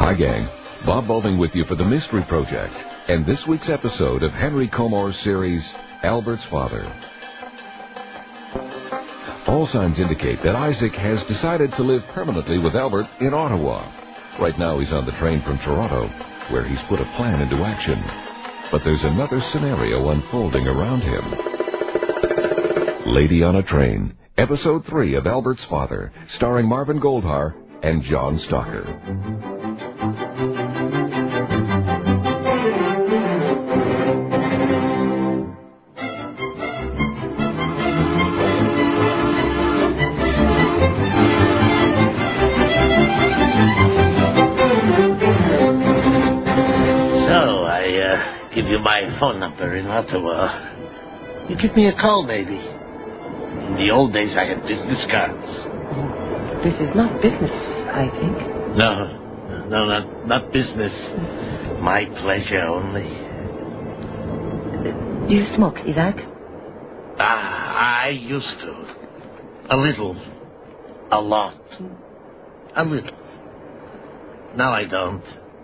Hi, gang. Bob Balding with you for The Mystery Project and this week's episode of Henry Comore's series, Albert's Father. All signs indicate that Isaac has decided to live permanently with Albert in Ottawa. Right now he's on the train from Toronto, where he's put a plan into action. But there's another scenario unfolding around him. Lady on a Train, Episode 3 of Albert's Father, starring Marvin Goldhar and John Stalker. Give you my phone number in Ottawa. You give me a call, maybe. In the old days, I had business cards. This is not business, I think. No, not business. My pleasure only. Do you smoke, Isaac? I used to. A little. A lot. A little. Now I don't.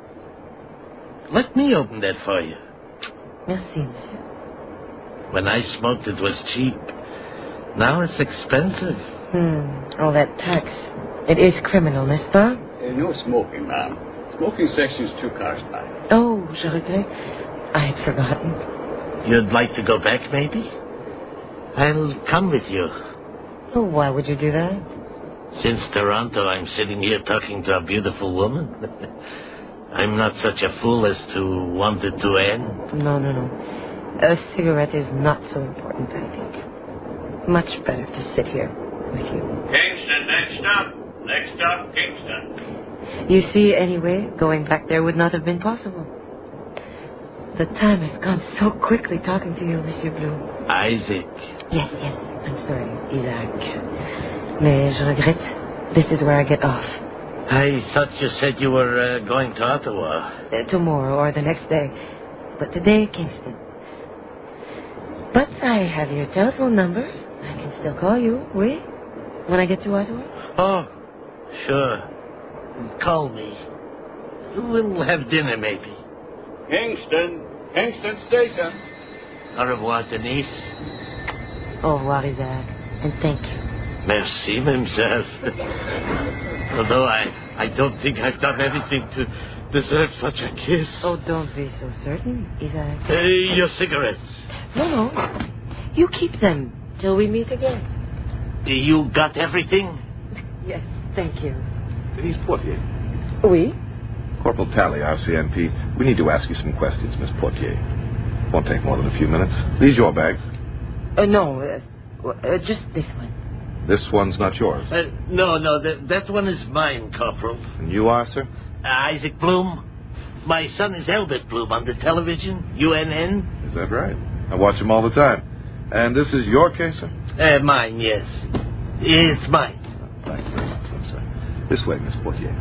Let me open that for you. Merci, monsieur. When I smoked, it was cheap. Now it's expensive. All that tax. It is criminal, n'est-ce pas? No smoking, ma'am. Smoking section's 2 cars back. Oh, je regrette. I had forgotten. You'd like to go back, maybe? I'll come with you. Oh, why would you do that? Since Toronto, I'm sitting here talking to a beautiful woman. I'm not such a fool as to want it to end. No. A cigarette is not so important, I think. Much better to sit here with you. Kingston, next stop, Kingston. You see, anyway, going back there would not have been possible. The time has gone so quickly talking to you, Monsieur Blue. Isaac. Yes, I'm sorry, Isaac. Mais je regrette. This is where I get off. I thought you said you were going to Ottawa. Tomorrow or the next day. But today, Kingston. But I have your telephone number. I can still call you, oui? When I get to Ottawa? Oh, sure. Call me. We'll have dinner, maybe. Kingston Station. Au revoir, Denise. Au revoir, Isaac. And thank you. Merci, mademoiselle. Although I don't think I've done anything to deserve such a kiss. Oh, don't be so certain, Isaac. Your cigarettes. No. You keep them till we meet again. You got everything? Yes, thank you. Denise Poitier. Oui? Corporal Talley, RCMP. We need to ask you some questions, Miss Poitier. Won't take more than a few minutes. These your bags? No, just this one. This one's not yours. No, that one is mine, Corporal. And you are, sir? Isaac Bloom. My son is Albert Bloom on the television, UNN. Is that right? I watch him all the time. And this is your case, sir? Mine, yes. It's mine. Thank you very much, sir. This way, Miss Poitier.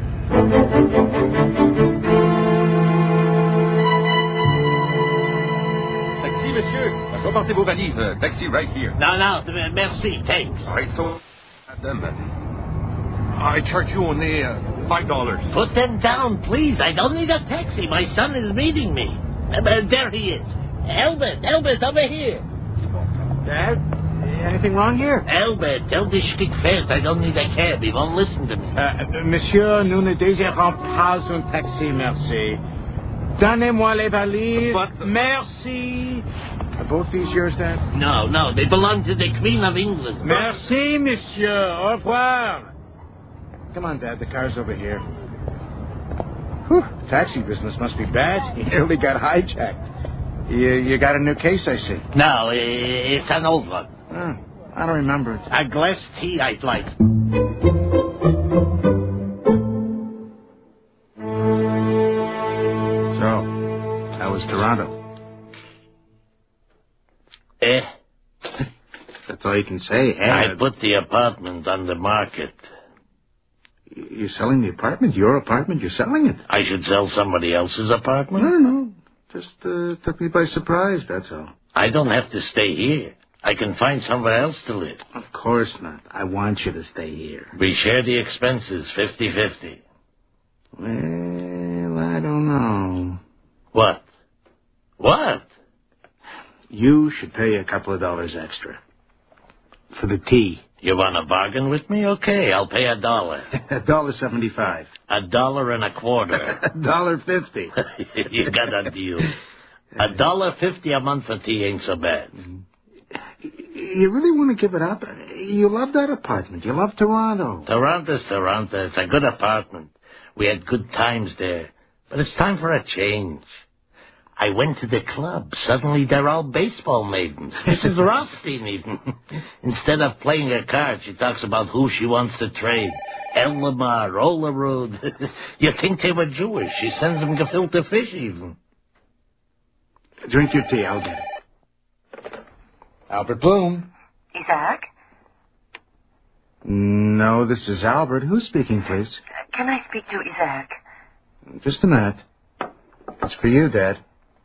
Taxi, monsieur. Repartez vos valises. Taxi right here. No, merci, thanks. All right, so, madame, I charge you only $5. Put them down, please. I don't need a taxi. My son is meeting me. There he is. Albert, over here. Dad, anything wrong here? Albert, tell the Schlick Fest I don't need a cab. He won't listen to me. Monsieur, nous ne désirons pas un taxi, merci. Donnez-moi les valises. But... Merci. Are both these yours, Dad? No, they belong to the Queen of England. Merci, monsieur. Au revoir. Come on, Dad, the car's over here. Whew, taxi business must be bad. You nearly got hijacked. You got a new case, I see. No, it's an old one. I don't remember it. A glass tea I'd like. So, how was Toronto? That's all you can say, eh? I put the apartment on the market. You're selling the apartment? Your apartment? You're selling it? I should sell somebody else's apartment? I don't know. Just took me by surprise, that's all. I don't have to stay here. I can find somewhere else to live. Of course not. I want you to stay here. We share the expenses 50-50. Well, I don't know. What? What? You should pay a couple of dollars extra. For the tea. You want to bargain with me? Okay, I'll pay $1. $1.75. $1.25. $1.50. You got a deal. $1.50 a month for tea ain't so bad. You really want to give it up? You love that apartment. You love Toronto. Toronto's Toronto. It's a good apartment. We had good times there. But it's time for a change. I went to the club. Suddenly they're all baseball maidens. Mrs. Rothstein even. Instead of playing a card, she talks about who she wants to trade. Elamar, Olerud. You think they were Jewish. She sends them gefilte fish even. Drink your tea. I'll get it. Albert Bloom. Isaac? No, this is Albert. Who's speaking, please? Can I speak to Isaac? Just a minute. It's for you, Dad.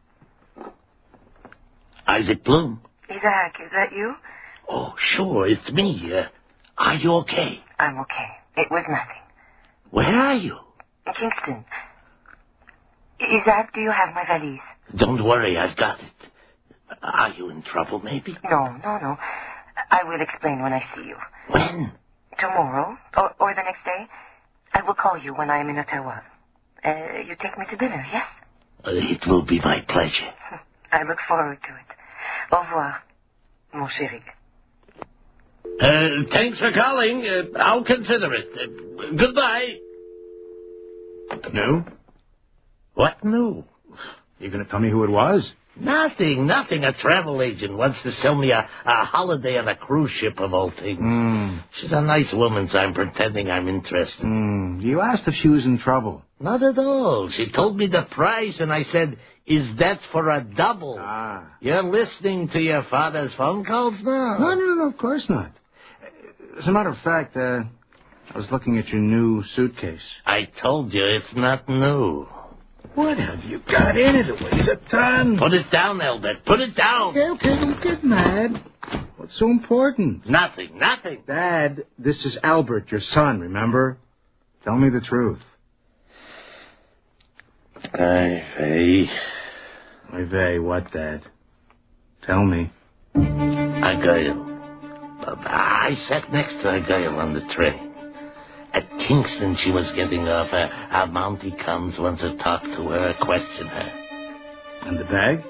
Isaac Bloom. Isaac, is that you? Oh, sure, it's me. Are you okay? I'm okay. It was nothing. Where are you? In Kingston. Isaac, do you have my valise? Don't worry, I've got it. Are you in trouble, maybe? No. I will explain when I see you. When? Tomorrow, or the next day. I will call you when I am in Ottawa. You take me to dinner, yes? It will be my pleasure. I look forward to it. Au revoir, mon chéri. Thanks for calling. I'll consider it. Goodbye. No? What new? You going to tell me who it was? Nothing. A travel agent wants to sell me a holiday on a cruise ship of all things. She's a nice woman, so I'm pretending I'm interested. You asked if she was in trouble. Not at all. She told me the price, and I said, is that for a double? You're listening to your father's phone calls now? No, of course not. As a matter of fact, I was looking at your new suitcase. I told you it's not new. What have you got in it? It weighs a ton. Put it down, Albert. Put it down. Okay, don't get mad. What's so important? Nothing. Dad, this is Albert, your son, remember? Tell me the truth. Vey, what, Dad? Tell me. A girl. I sat next to a girl on the train. At Kingston, she was getting off. A Mountie comes, wants to talk to her, question her. And the bag?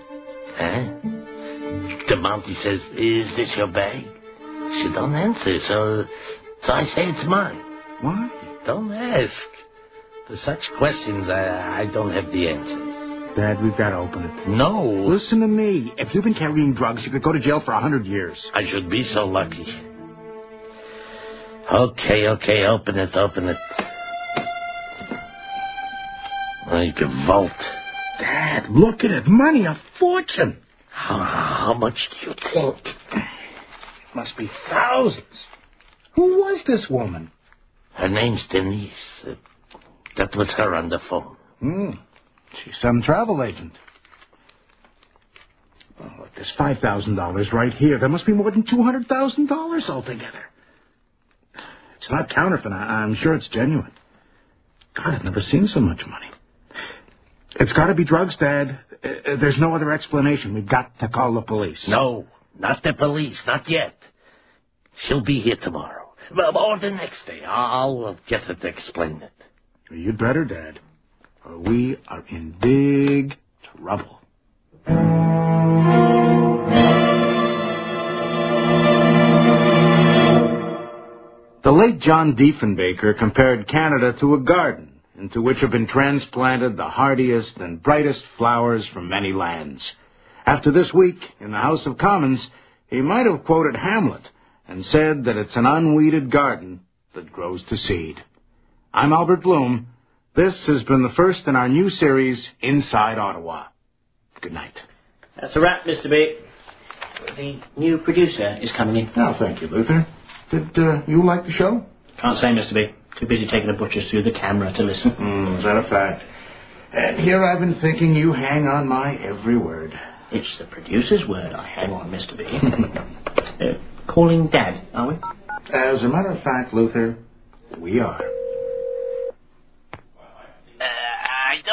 The Mountie says, is this your bag? She don't answer, so I say it's mine. Why? Don't ask. For such questions, I don't have the answers. Dad, we've got to open it. No. Listen to me. If you've been carrying drugs, you could go to jail for 100 years. I should be so lucky. Okay, open it. I can vault. Dad, look at it. Money, a fortune. How much do you think? It must be thousands. Who was this woman? Her name's Denise. That was her on the phone. She's some travel agent. Oh, look, there's $5,000 right here. There must be more than $200,000 altogether. It's not counterfeit. I'm sure it's genuine. God, I've never seen so much money. It's got to be drugs, Dad. There's no other explanation. We've got to call the police. No, not the police. Not yet. She'll be here tomorrow. Or the next day. I'll get her to explain it. You'd better, Dad. Or we are in big trouble. The late John Diefenbaker compared Canada to a garden into which have been transplanted the hardiest and brightest flowers from many lands. After this week in the House of Commons, he might have quoted Hamlet and said that it's an unweeded garden that grows to seed. I'm Albert Bloom. This has been the first in our new series, Inside Ottawa. Good night. That's a wrap, Mr. B. The new producer is coming in. Oh, thank you, Luther. Did you like the show? Can't say, Mr. B. Too busy taking the butchers through the camera to listen. Is that a fact? And here I've been thinking you hang on my every word. It's the producer's word I hang on, Mr. B. Calling Dad, are we? As a matter of fact, Luther, we are.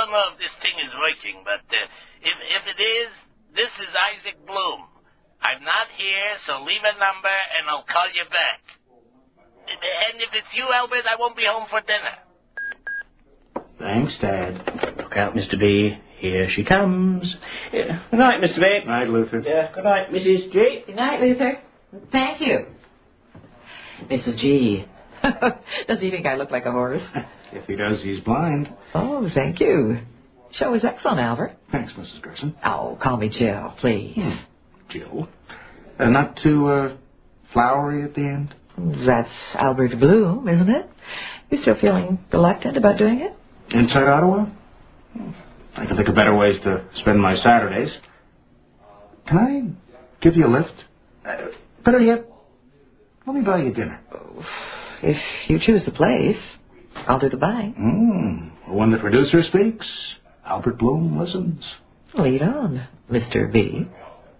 don't know if this thing is working, but if it is, this is Isaac Bloom. I'm not here, so leave a number and I'll call you back. And if it's you, Albert, I won't be home for dinner. Thanks, Dad. Look out, Mr. B. Here she comes. Good night, Mr. B. Good night, Luther. Yeah, good night, Mrs. G. Good night, Luther. Thank you. Mrs. G. Does he think I look like a horse? If he does, he's blind. Oh, thank you. Show was excellent, Albert. Thanks, Mrs. Gerson. Oh, call me Jill, please. Jill. Not too, flowery at the end? That's Albert Bloom, isn't it? You still feeling reluctant about doing it? Inside Ottawa? I can think of better ways to spend my Saturdays. Can I give you a lift? Better yet, let me buy you dinner. If you choose the place, I'll do the buying. When the producer speaks, Albert Bloom listens. Lead on, Mr. B.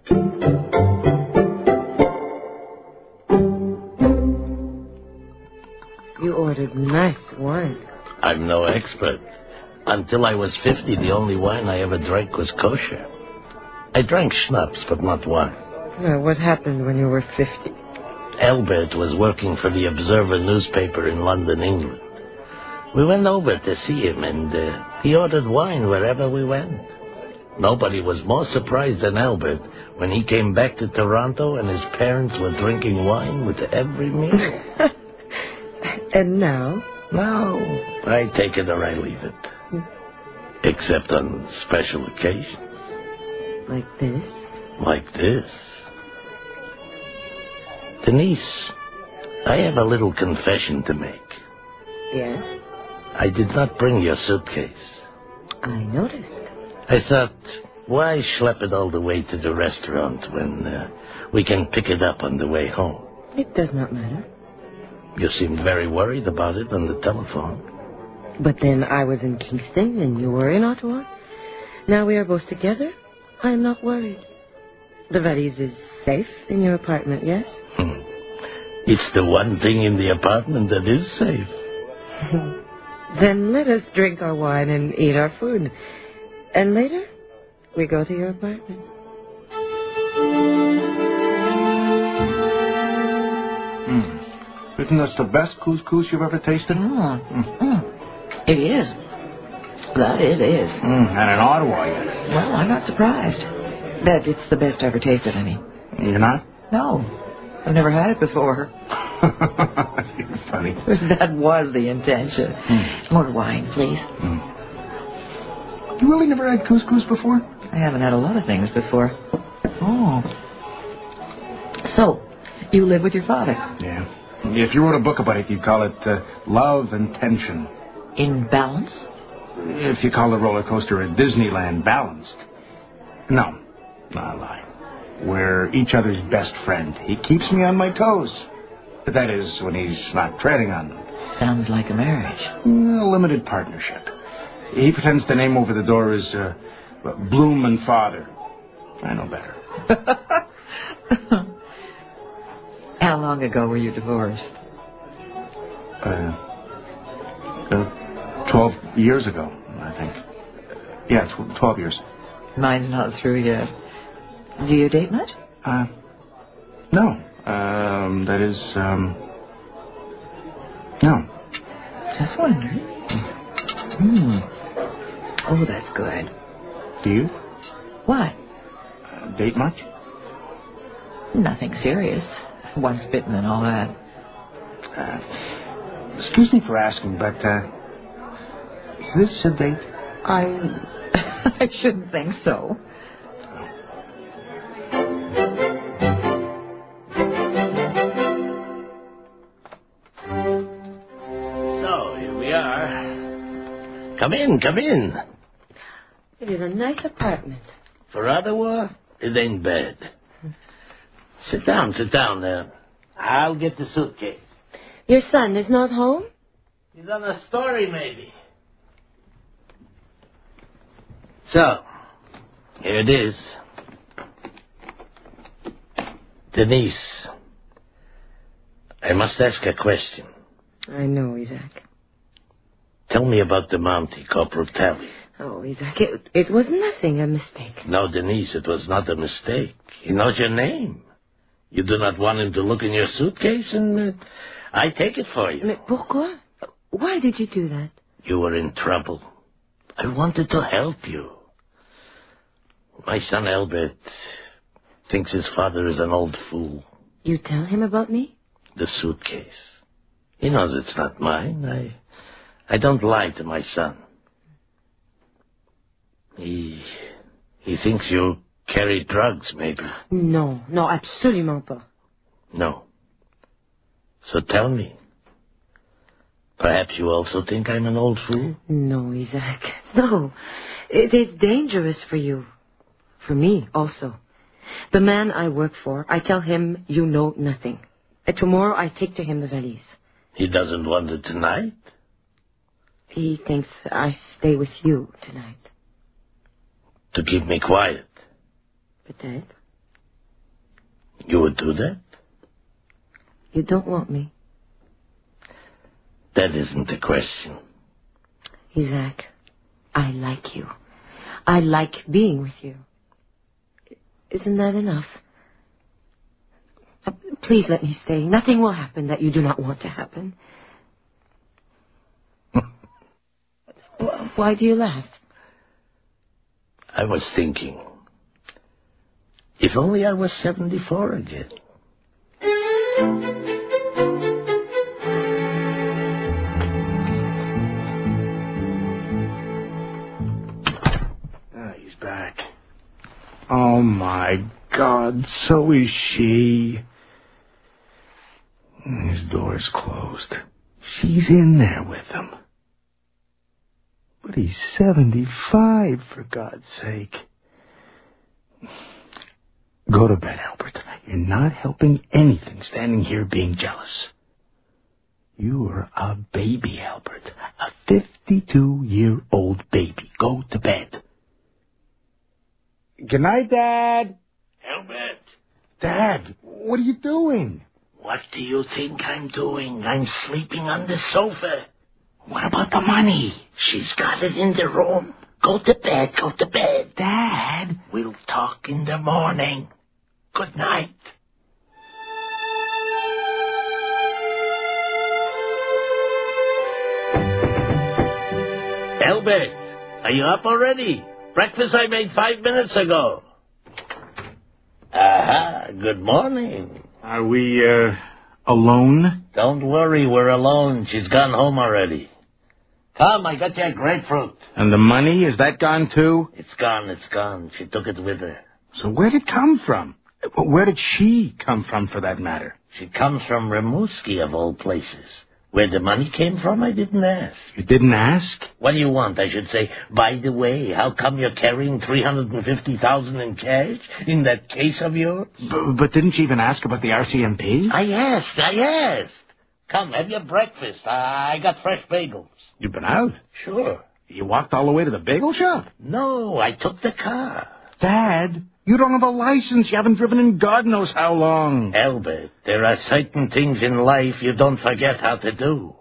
You ordered nice wine. I'm no expert. Until I was 50, the only wine I ever drank was kosher. I drank schnapps, but not wine. Well, what happened when you were 50? Albert was working for the Observer newspaper in London, England. We went over to see him, and he ordered wine wherever we went. Nobody was more surprised than Albert when he came back to Toronto and his parents were drinking wine with every meal. And now? Now, I take it or I leave it. Except on special occasions. Like this? Like this. Denise, I have a little confession to make. Yes? I did not bring your suitcase. I noticed. I thought, why schlep it all the way to the restaurant when we can pick it up on the way home? It does not matter. You seemed very worried about it on the telephone. But then I was in Kingston and you were in Ottawa. Now we are both together. I am not worried. The valise is safe in your apartment, yes? It's the one thing in the apartment that is safe. Then let us drink our wine and eat our food. And later, we go to your apartment. Isn't this the best couscous you've ever tasted? It is. That it is. And in Ottawa, yet. Well, I'm not surprised. That it's the best I ever tasted, I mean. You're not? No. I've never had it before. You're funny. That was the intention. More wine, please. You really never had couscous before? I haven't had a lot of things before. Oh. So, you live with your father? Yeah. If you wrote a book about it, you'd call it Love and Tension. In balance? If you call the roller coaster at Disneyland balanced. No, I lie. We're each other's best friend. He keeps me on my toes. That is, when he's not treading on them. Sounds like a marriage. A limited partnership. He pretends the name over the door is Bloom and Father. I know better. How long ago were you divorced? 12 years ago, I think. Yeah, 12 years. Mine's not through yet. Do you date much? No. No. Just wondering. Oh, that's good. Do you? What? Date much? Nothing serious. Once bitten and all that. Excuse me for asking, but, is this a date? I shouldn't think so. So, here we are. Come in. It is a nice apartment. For Ottawa, it ain't bad. Sit down. I'll get the suitcase. Your son is not home? He's on a story, maybe. So, here it is. Denise, I must ask a question. I know, Isaac. Tell me about the Mountie, Corporal Tally. Oh, Isaac, it was nothing, a mistake. No, Denise, it was not a mistake. He knows your name. You do not want him to look in your suitcase, and I take it for you. Mais pourquoi? Why did you do that? You were in trouble. I wanted to help you. My son Albert thinks his father is an old fool. You tell him about me? The suitcase. He knows it's not mine. I don't lie to my son. He thinks you carry drugs, maybe. No, absolument pas. No. So tell me. Perhaps you also think I'm an old fool? No, Isaac. No. It is dangerous for you. For me, also. The man I work for, I tell him you know nothing. And tomorrow I take to him the valise. He doesn't want it tonight? He thinks I stay with you tonight. To keep me quiet? Peut-être. You would do that? You don't want me. That isn't the question. Isaac, I like you. I like being with you. Isn't that enough? Please let me stay. Nothing will happen that you do not want to happen. Why do you laugh? I was thinking, if only I was 74 again. He's back. Oh, my God, so is she. His door's closed. She's in there with him. But he's 75, for God's sake. Go to bed, Albert. You're not helping anything standing here being jealous. You're a baby, Albert. A 52-year-old baby. Go to bed. Good night, Dad. Albert. Dad, what are you doing? What do you think I'm doing? I'm sleeping on the sofa. What about the money? She's got it in the room. Go to bed, go to bed. Dad. We'll talk in the morning. Good night. Albert, are you up already? Breakfast I made 5 minutes ago. Aha, good morning. Are we, alone? Don't worry, we're alone. She's gone home already. Come, I got your grapefruit. And the money, is that gone too? It's gone. She took it with her. So where'd it come from? Where did she come from, for that matter? She comes from Rimouski, of all places. Where the money came from, I didn't ask. You didn't ask? What do you want? I should say, by the way, how come you're carrying $350,000 in cash in that case of yours? But didn't you even ask about the RCMP? I asked. Come, have your breakfast. I got fresh bagels. You've been out? Sure. You walked all the way to the bagel shop? No, I took the car. Dad, you don't have a license. You haven't driven in God knows how long. Albert, there are certain things in life you don't forget how to do.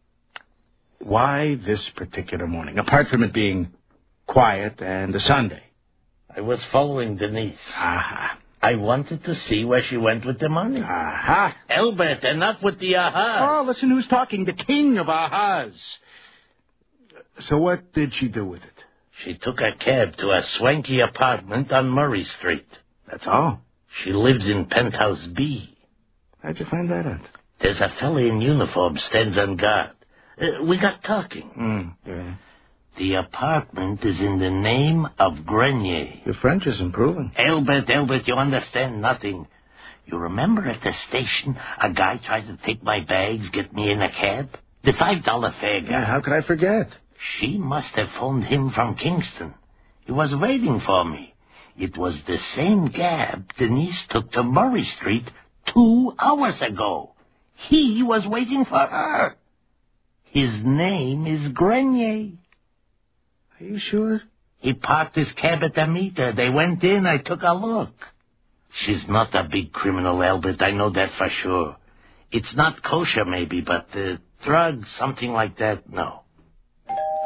Why this particular morning, apart from it being quiet and a Sunday? I was following Denise. Aha. I wanted to see where she went with the money. Aha. Albert, enough with the aha. Oh, listen who's talking, the king of ahas. So what did she do with it? She took a cab to a swanky apartment on Murray Street. That's all? She lives in Penthouse B. How'd you find that out? There's a fella in uniform stands on guard. We got talking. Yeah. The apartment is in the name of Grenier. Your French is improving. Albert, you understand nothing. You remember at the station, a guy tried to take my bags, get me in a cab? The $5 fare guy. Yeah, how could I forget? She must have phoned him from Kingston. He was waiting for me. It was the same cab Denise took to Murray Street 2 hours ago. He was waiting for her. His name is Grenier. Are you sure? He parked his cab at the meter. They went in. I took a look. She's not a big criminal, Albert. I know that for sure. It's not kosher, maybe, but drugs, something like that, no.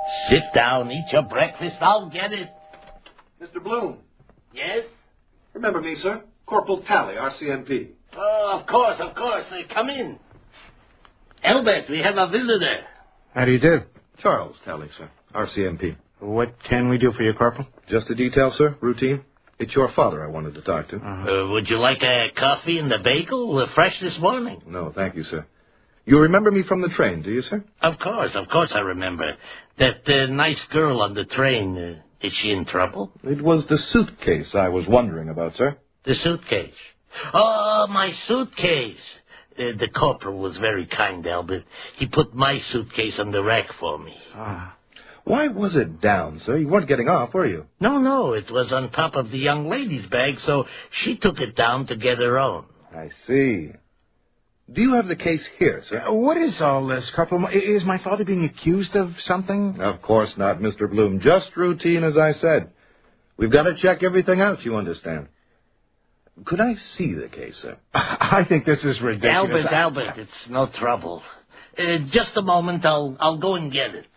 Sit down, eat your breakfast. I'll get it. Mr. Bloom. Yes? Remember me, sir? Corporal Talley, RCMP. Oh, of course. Come in. Albert, we have a visitor. How do you do? Charles Talley, sir. RCMP. What can we do for you, Corporal? Just a detail, sir. Routine. It's your father I wanted to talk to. Would you like a coffee and a bagel? Fresh this morning. No, thank you, sir. You remember me from the train, do you, sir? Of course I remember. That nice girl on the train, is she in trouble? It was the suitcase I was wondering about, sir. The suitcase? Oh, my suitcase. The corporal was very kind, Albert. He put my suitcase on the rack for me. Why was it down, sir? You weren't getting off, were you? No, it was on top of the young lady's bag, so she took it down to get her own. I see. Do you have the case here, sir? What is all this, Corporal? Is my father being accused of something? Of course not, Mr. Bloom. Just routine, as I said. We've got to check everything out, you understand. Could I see the case, sir? I think this is ridiculous. Albert, it's no trouble. Just a moment, I'll go and get it.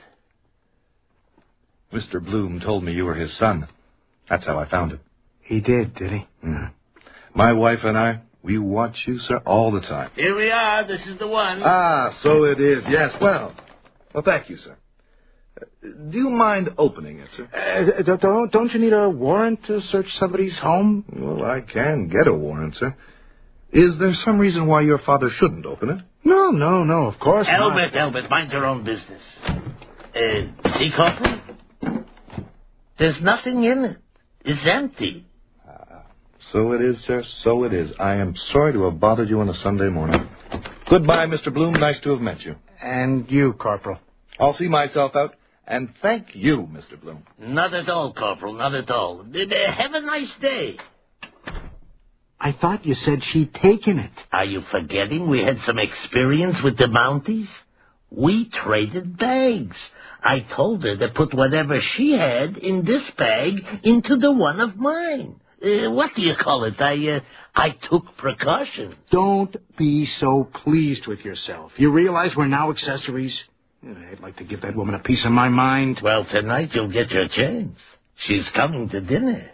Mr. Bloom told me you were his son. That's how I found it. He did he? Mm. My wife and I, we watch you, sir, all the time. Here we are. This is the one. So it is. Yes, well, thank you, sir. Do you mind opening it, sir? Don't you need a warrant to search somebody's home? Well, I can get a warrant, sir. Is there some reason why your father shouldn't open it? No, of course not. Albert, mind your own business. See, Corporal? There's nothing in it. It's empty. So it is, sir, so it is. I am sorry to have bothered you on a Sunday morning. Goodbye, Mr. Bloom. Nice to have met you. And you, Corporal. I'll see myself out. And thank you, Mr. Bloom. Not at all, Corporal, not at all. Have a nice day. I thought you said she'd taken it. Are you forgetting we had some experience with the Mounties? We traded bags. I told her to put whatever she had in this bag into the one of mine. What do you call it? I took precautions. Don't be so pleased with yourself. You realize we're now accessories? I'd like to give that woman a piece of my mind. Well, tonight you'll get your chance. She's coming to dinner.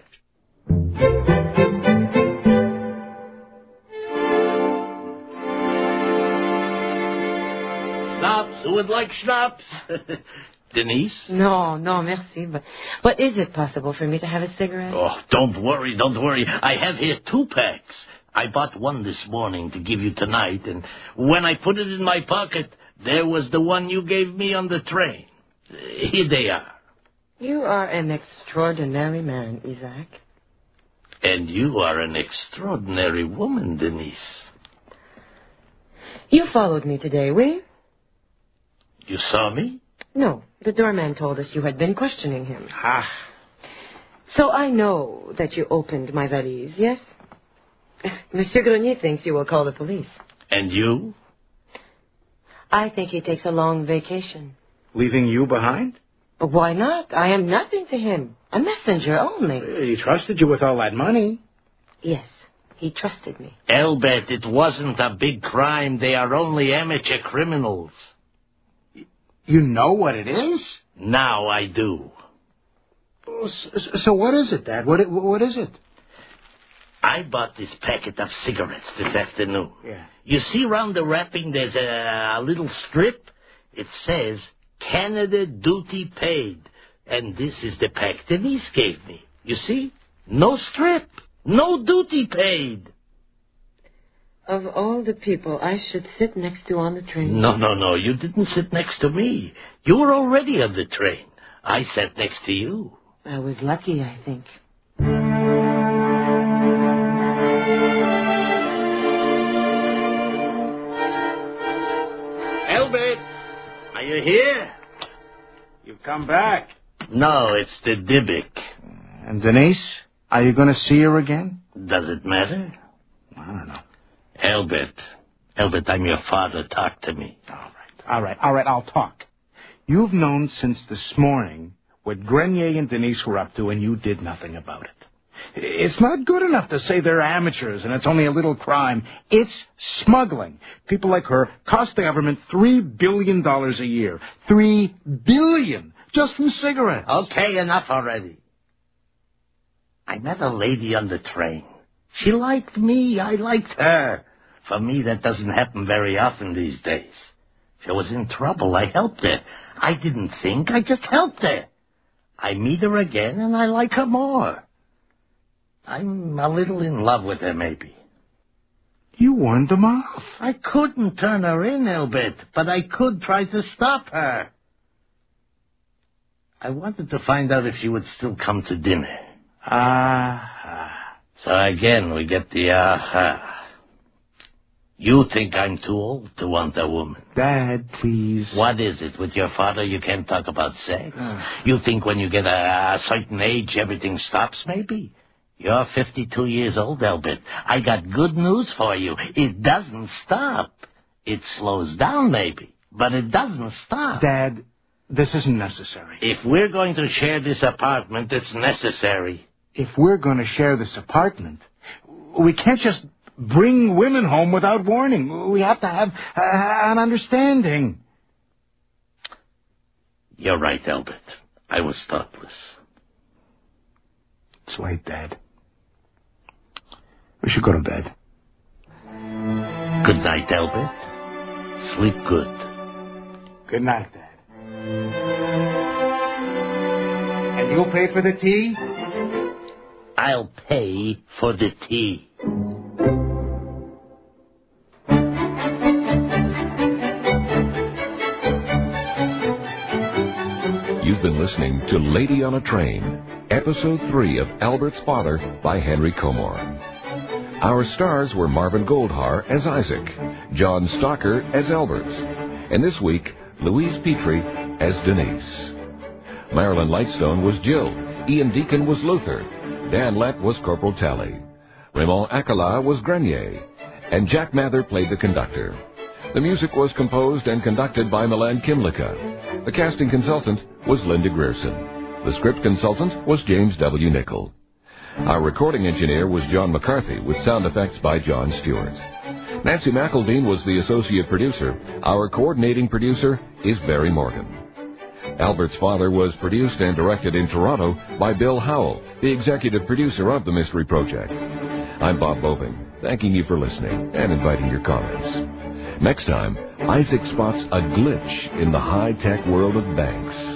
Schnapps? Who would like schnapps? Denise? No, merci. But is it possible for me to have a cigarette? Oh, don't worry. I have here 2 packs. I bought one this morning to give you tonight, and when I put it in my pocket, there was the one you gave me on the train. Here they are. You are an extraordinary man, Isaac. And you are an extraordinary woman, Denise. You followed me today, oui? You saw me? No, the doorman told us you had been questioning him. So I know that you opened my valise, yes? Monsieur Grenier thinks you will call the police. And you? I think he takes a long vacation. Leaving you behind? Why not? I am nothing to him. A messenger only. He trusted you with all that money. Yes, he trusted me. Albert, it wasn't a big crime. They are only amateur criminals. You know what it is? Now I do. So what is it, Dad? What is it? I bought this packet of cigarettes this afternoon. Yeah. You see around the wrapping there's a little strip? It says, Canada duty paid. And this is the pack Denise gave me. You see? No strip. No duty paid. Of all the people I should sit next to on the train. No. You didn't sit next to me. You were already on the train. I sat next to you. I was lucky, I think. Albert, are you here? You've come back. No, it's the Dybbuk. And Denise? Are you going to see her again? Does it matter? I don't know. Albert, I'm your father. Talk to me. All right, I'll talk. You've known since this morning what Grenier and Denise were up to, and you did nothing about it. It's not good enough to say they're amateurs and it's only a little crime. It's smuggling. People like her cost the government $3 billion a year. $3 billion just from cigarettes. Okay, enough already. I met a lady on the train. She liked me. I liked her. For me, that doesn't happen very often these days. She was in trouble. I helped her. I didn't think. I just helped her. I meet her again, and I like her more. I'm a little in love with her, maybe. You warned them off. I couldn't turn her in, Albert, but I could try to stop her. I wanted to find out if she would still come to dinner. So again, we get the aha. You think I'm too old to want a woman? Dad, please. What is it? With your father, you can't talk about sex? You think when you get a certain age, everything stops, maybe? You're 52 years old, Albert. I got good news for you. It doesn't stop. It slows down, maybe, but it doesn't stop. Dad, this isn't necessary. If we're going to share this apartment, it's necessary. If we're going to share this apartment, we can't just bring women home without warning. We have to have an understanding. You're right, Albert. I was thoughtless. It's late, Dad. We should go to bed. Good night, Albert. Sleep good. Good night, Dad. And you'll pay for the tea? I'll pay for the tea. You've been listening to Lady on a Train, Episode 3 of Albert's Father by Henry Comore. Our stars were Marvin Goldhar as Isaac, John Stocker as Albert, and this week, Louise Petrie as Denise. Marilyn Lightstone was Jill, Ian Deacon was Luther, Dan Lett was Corporal Tally, Raymond Acala was Grenier, and Jack Mather played the conductor. The music was composed and conducted by Milan Kimlicka. The casting consultant was Linda Grierson. The script consultant was James W. Nichol. Our recording engineer was John McCarthy, with sound effects by John Stewart. Nancy McElveen was the associate producer. Our coordinating producer is Barry Morgan. Albert's Father was produced and directed in Toronto by Bill Howell, the executive producer of the Mystery Project. I'm Bob Boving, thanking you for listening and inviting your comments. Next time, Isaac spots a glitch in the high-tech world of banks.